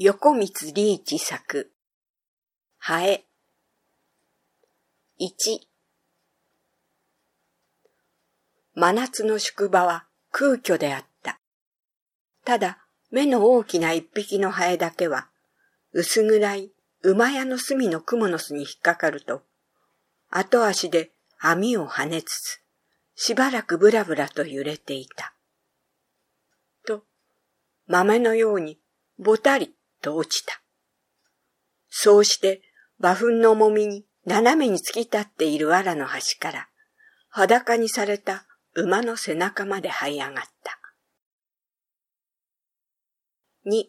横光リーチ作、ハエ。1。真夏の宿場は空虚であった。ただ、目の大きな一匹のハエだけは、薄暗い馬屋の隅の蜘蛛の巣に引っかかると、後足で網を跳ねつつ、しばらくブラブラと揺れていた。と、豆のようにぼたりと落ちた。そうして馬糞の重みに斜めに突き立っている藁の端から、裸にされた馬の背中まで這い上がった。2。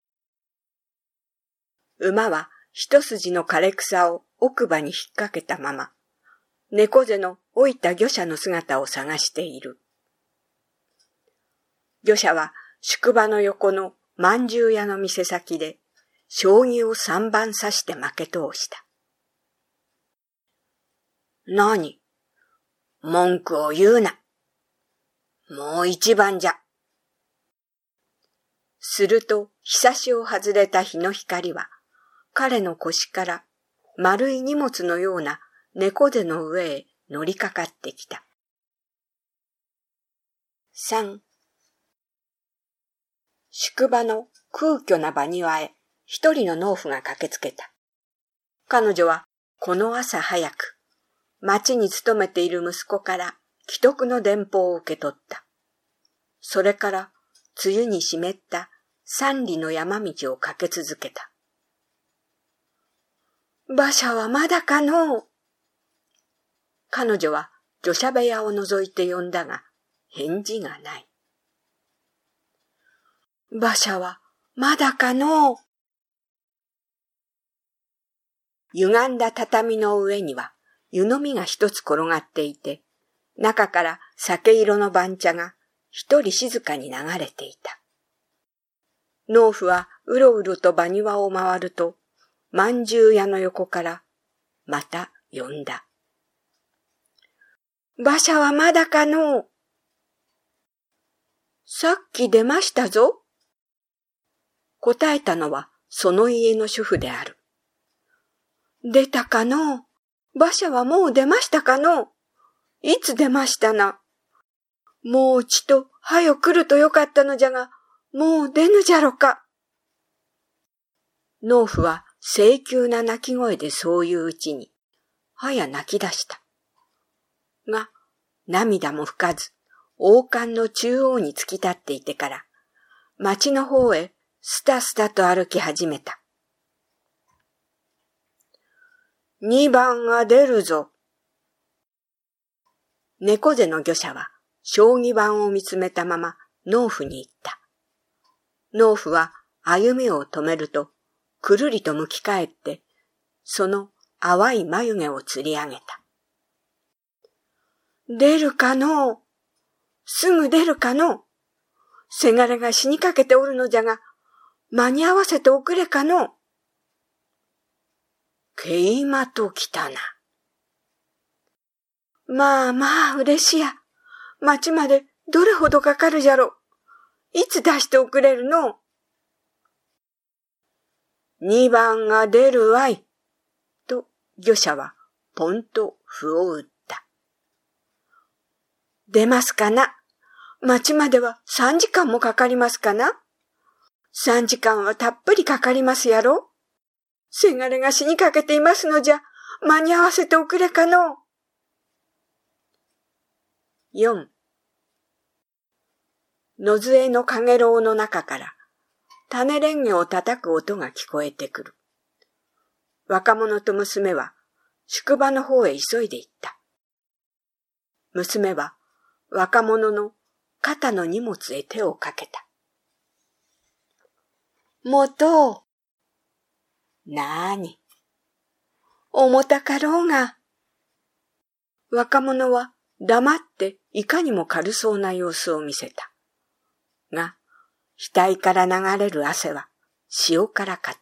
馬は一筋の枯れ草を奥歯に引っ掛けたまま、猫背の老いた漁者の姿を探している。漁者は宿場の横の饅頭屋の店先で、将棋を3番指して負け通した。何？文句を言うな。もう1番じゃ。すると、ひさしを外れた日の光は、彼の腰から丸い荷物のような猫背の上へ乗りかかってきた。3。宿場の空虚な場庭へ一人の農夫が駆けつけた。彼女はこの朝早く、町に勤めている息子から奇特の電報を受け取った。それから、梅雨に湿った三里の山道を駆け続けた。馬車はまだかのう。彼女は御車部屋を覗いて呼んだが、返事がない。馬車はまだかのう。歪んだ畳の上には湯飲みが一つ転がっていて、中から酒色の番茶が一人静かに流れていた。農夫はうろうろと場庭を回ると、饅頭屋の横からまた呼んだ。馬車はまだかのう。さっき出ましたぞ。答えたのはその家の主婦である。出たかのう。馬車はもう出ましたかのう。いつ出ましたな。もうちとはよ来るとよかったのじゃが、もう出ぬじゃろか。農夫は請求な泣き声でそういううちに、はや泣き出した。が、涙も拭かず、王冠の中央に突き立っていてから、町の方へスタスタと歩き始めた。2番が出るぞ。猫背の漁者は、将棋盤を見つめたまま農夫に言った。農夫は歩みを止めると、くるりと向き返って、その淡い眉毛をつり上げた。出るかのう。すぐ出るかのう。せがれが死にかけておるのじゃが、間に合わせておくれかのう。けいまときたな。まあまあ嬉しや。町までどれほどかかるじゃろ。いつ出しておくれるのう。2番が出るわい。と漁者はポンと歩を打った。出ますかな。町までは3時間もかかりますかな。3時間はたっぷりかかりますやろ。せがれが死にかけていますのじゃ、間に合わせておくれかのう。4。野杖のかげろうの中から、種レンゲを叩く音が聞こえてくる。若者と娘は、宿場の方へ急いで行った。娘は、若者の肩の荷物へ手をかけた。もとなーに。重たかろうが。若者は黙っていかにも軽そうな様子を見せた。が、額から流れる汗は塩辛かった。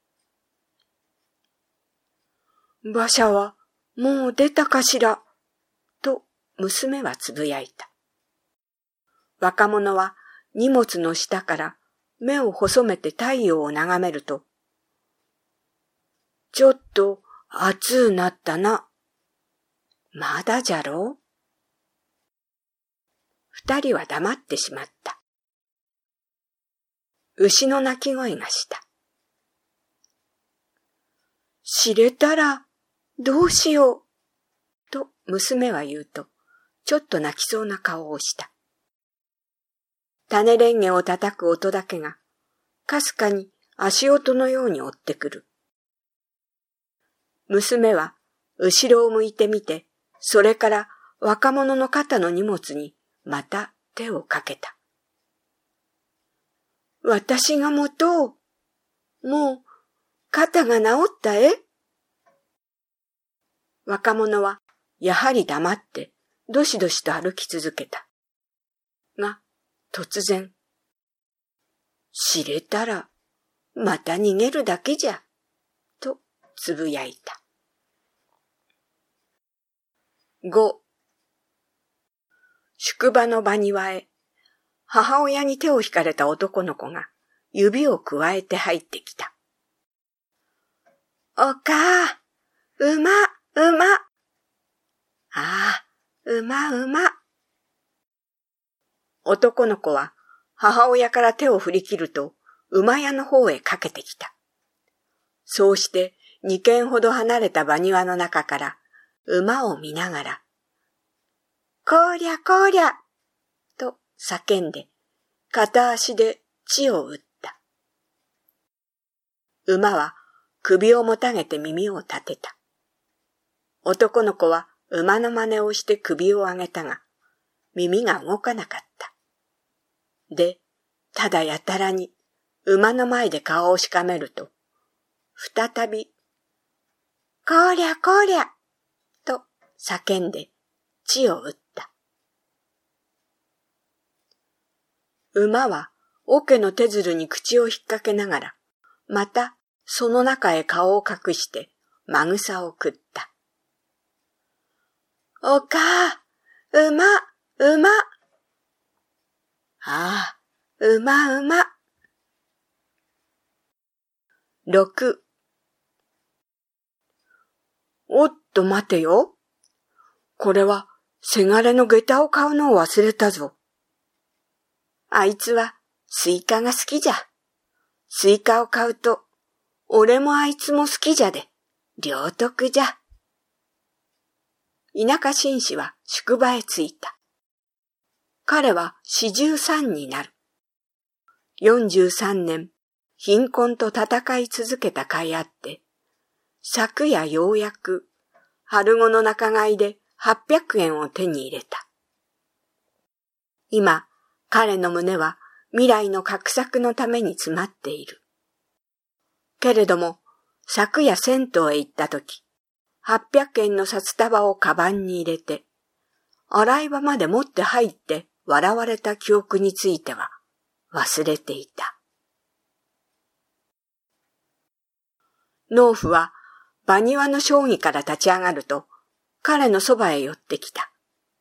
馬車はもう出たかしら、と娘はつぶやいた。若者は荷物の下から目を細めて太陽を眺めると、ちょっと暑うなったな。まだじゃろう？二人は黙ってしまった。牛の鳴き声がした。知れたらどうしよう、と娘は言うと、ちょっと泣きそうな顔をした。種レンゲを叩く音だけが、かすかに足音のように追ってくる。娘は後ろを向いてみて、それから若者の肩の荷物にまた手をかけた。私が持とう。もう肩が治ったえ？若者はやはり黙ってどしどしと歩き続けた。が、突然、知れたらまた逃げるだけじゃ、とつぶやいた。5. 宿場の場庭へ、母親に手を引かれた男の子が指をくわえて入ってきた。おかあ、馬。ああ、馬。男の子は母親から手を振り切ると馬屋の方へかけてきた。そうして2軒ほど離れた場庭の中から馬を見ながら、こりゃと叫んで片足で地を打った。馬は首をもたげて耳を立てた。男の子は馬の真似をして首を上げたが、耳が動かなかった。で、ただやたらに馬の前で顔をしかめると、再び、こりゃと叫んで地を打った。馬は桶の手づるに口を引っ掛けながら、またその中へ顔を隠してまぐさを食った。おかあ、馬。ああ、馬。6. おっと待てよ。これはせがれの下駄を買うのを忘れたぞ。あいつはスイカが好きじゃ。スイカを買うと、俺もあいつも好きじゃで、両得じゃ。田舎紳士は宿場へ着いた。彼は43になる。43年、貧困と戦い続けた甲斐あって、昨夜ようやく春後の仲買で800円を手に入れた。今、彼の胸は未来の画策のために詰まっている。けれども、昨夜銭湯へ行ったとき、800円の札束をカバンに入れて、洗い場まで持って入って笑われた記憶については忘れていた。農夫は場庭の将棋から立ち上がると、彼のそばへ寄ってきた。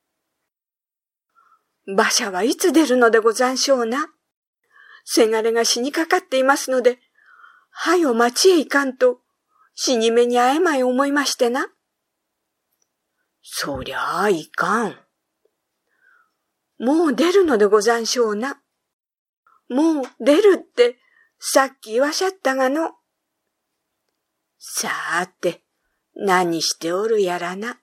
馬車はいつ出るのでござんしょうな。せがれが死にかかっていますので、はよ町へ行かんと、死に目に会えまい思いましてな。そりゃあいかん。もう出るのでござんしょうな。もう出るってさっき言わしゃったがの。さーて、何しておるやらな。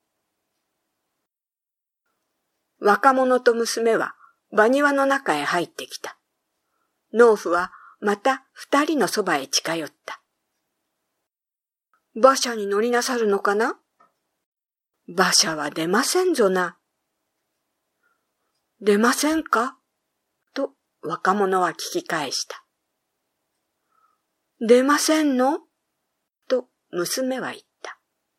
若者と娘は場庭の中へ入ってきた。農夫はまた二人のそばへ近寄った。馬車に乗りなさるのかな？馬車は出ませんぞな。出ませんか？と若者は聞き返した。出ませんの？と娘は言った。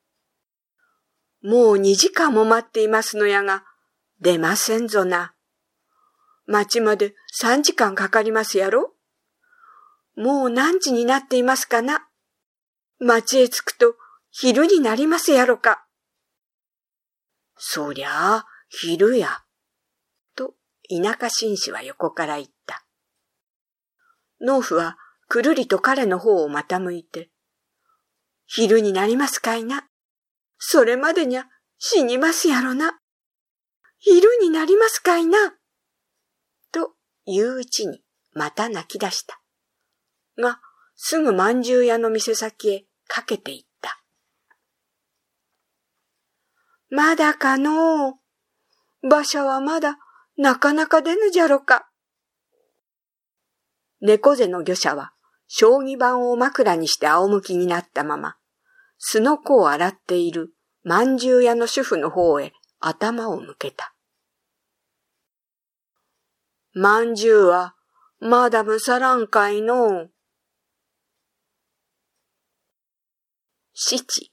もう2時間も待っていますのやが、出ませんぞな。町まで3時間かかりますやろ？もう何時になっていますかな？町へ着くと昼になりますやろか。そりゃあ、昼や。と田舎紳士は横から言った。 農夫はくるりと彼の方をまた向いて、昼になりますかいな。それまでにゃ死にますやろな。昼になりますかいな。と言ううちにまた泣き出した。が、すぐ饅頭屋の店先へかけていった。まだかのう。馬車はまだなかなか出ぬじゃろか。猫背の御者は将棋盤を枕にして仰向きになったまま、すのこを洗っている饅頭屋の主婦の方へ頭を向けた。饅頭はまだむさらんかいのう。七。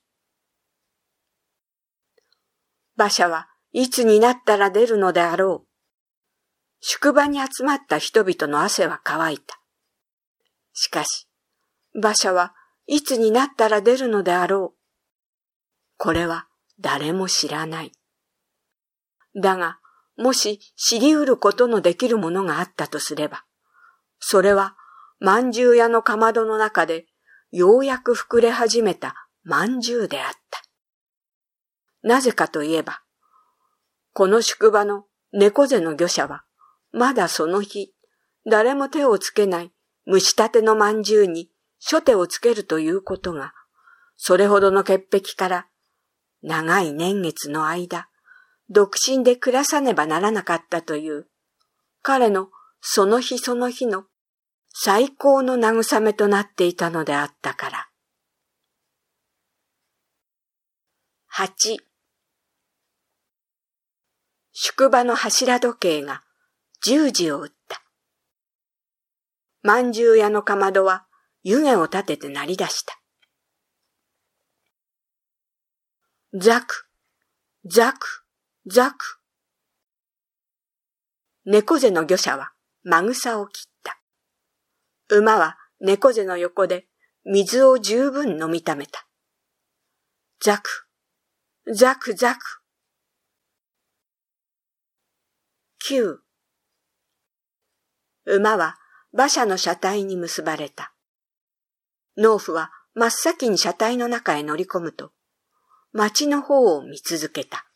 馬車はいつになったら出るのであろう。宿場に集まった人々の汗は乾いた。しかし、馬車はいつになったら出るのであろう。これは誰も知らない。だが、もし知り得ることのできるものがあったとすれば、それは饅頭屋のかまどの中でようやく膨れ始めた饅頭であった。なぜかといえば、この宿場の猫背の御者は、まだその日、誰も手をつけない蒸したての饅頭に初手をつけるということが、それほどの潔癖から長い年月の間、独身で暮らさねばならなかったという、彼のその日その日の最高の慰めとなっていたのであったから。8. 宿場の柱時計が10時を打った。饅頭屋のかまどは湯気を立てて鳴り出した。ザク、ザク、ザク。猫背の御者はまぐさを切った。馬は猫背の横で水を十分飲みためた。ザク、ザクザク。9. 馬は馬車の車体に結ばれた。農夫は真っ先に車体の中へ乗り込むと、町の方を見続けた。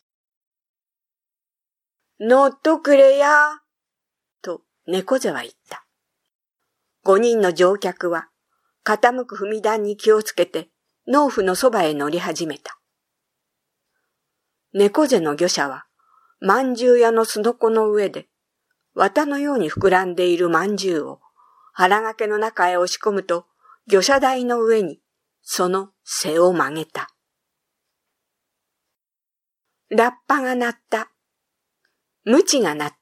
乗っとくれや、と猫背は言った。5人の乗客は傾く踏み段に気をつけて農夫のそばへ乗り始めた。猫背の御者は饅頭屋のすのこの上で綿のように膨らんでいる饅頭を腹掛けの中へ押し込むと御車台の上にその背を曲げた。ラッパが鳴った。鞭が鳴った。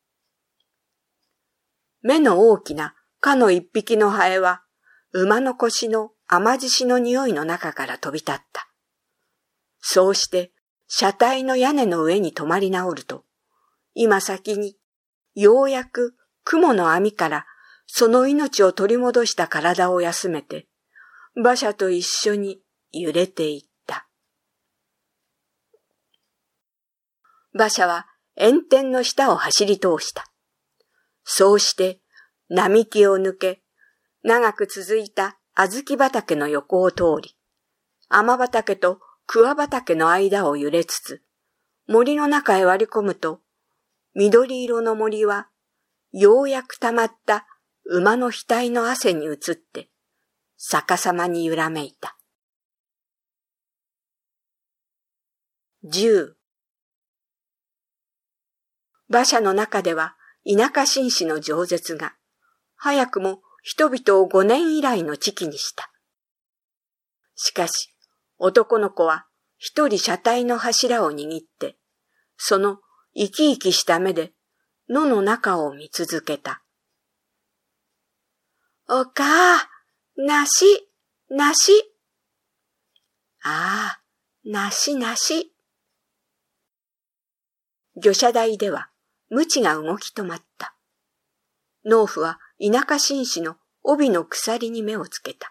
目の大きな蚊の一匹のハエは馬の腰の甘獅子の匂いの中から飛び立った。そうして車体の屋根の上に止まり直ると、今先にようやく雲の網からその命を取り戻した体を休めて、馬車と一緒に揺れていった。馬車は炎天の下を走り通した。そうして並木を抜け、長く続いた小豆畑の横を通り、甘畑と桑畑の間を揺れつつ、森の中へ割り込むと、緑色の森は、ようやく溜まった馬の額の汗に移って、逆さまに揺らめいた。10. 馬車の中では、田舎紳士の饒舌が、早くも人々を5年以来の危機にした。しかし、男の子は一人車体の柱を握って、その生き生きした目で野の中を見続けた。おかあ、梨、梨。ああ、梨、梨。御車台では鞭が動き止まった。農夫は田舎紳士の帯の鎖に目をつけた。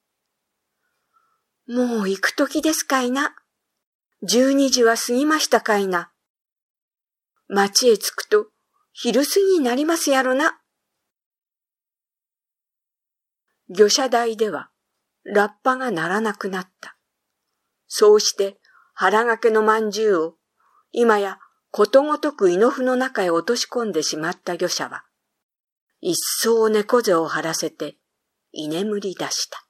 もう行く時ですかいな。12時は過ぎましたかいな。町へ着くと昼過ぎになりますやろな。 魚車台ではラッパが鳴らなくなった。そうして腹掛けの饅頭を今やことごとく猪の中へ落とし込んでしまった魚車は、一層猫背を張らせて居眠り出した。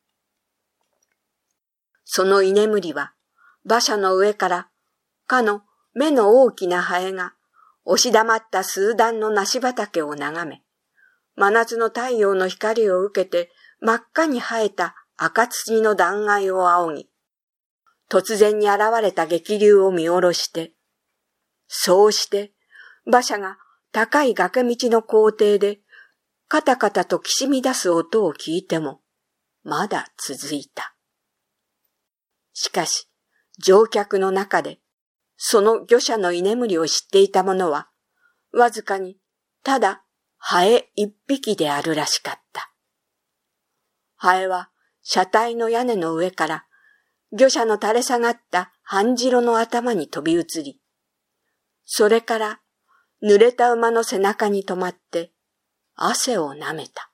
その居眠りは馬車の上からかの目の大きなハエが押し黙った数段の梨畑を眺め、真夏の太陽の光を受けて真っ赤に生えた赤土の断崖を仰ぎ、突然に現れた激流を見下ろして、そうして馬車が高い崖道の校庭でカタカタときしみ出す音を聞いても、まだ続いた。しかし、乗客の中で、その魚車の居眠りを知っていた者は、わずかに、ただ、ハエ一匹であるらしかった。ハエは、車体の屋根の上から、魚車の垂れ下がった半白の頭に飛び移り、それから、濡れた馬の背中に止まって、汗を舐めた。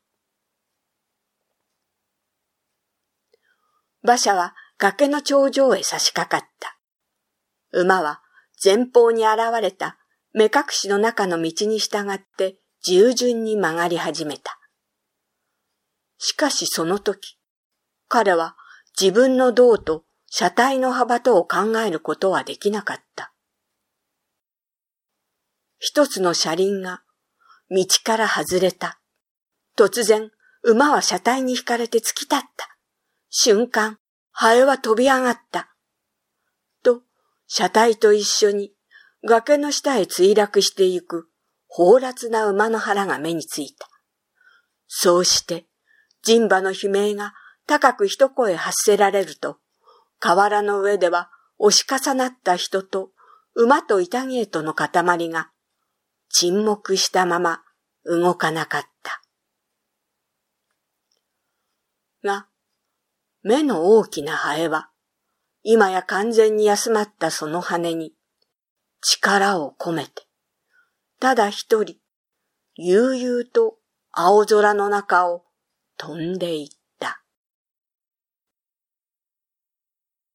馬車は崖の頂上へ差し掛かった。馬は前方に現れた目隠しの中の道に従って従順に曲がり始めた。しかしその時、彼は自分の胴と車体の幅とを考えることはできなかった。一つの車輪が道から外れた。突然、馬は車体に引かれて突き立った。瞬間、ハエは飛び上がった。と、車体と一緒に崖の下へ墜落してゆく放埓な馬の腹が目についた。そうして、人馬の悲鳴が高く一声発せられると、河原の上では押し重なった人と馬と板ゲートの塊が沈黙したまま動かなかった。が、目の大きなハエは、今や完全に休まったその羽に力を込めて、ただ一人、悠々と青空の中を飛んでいった。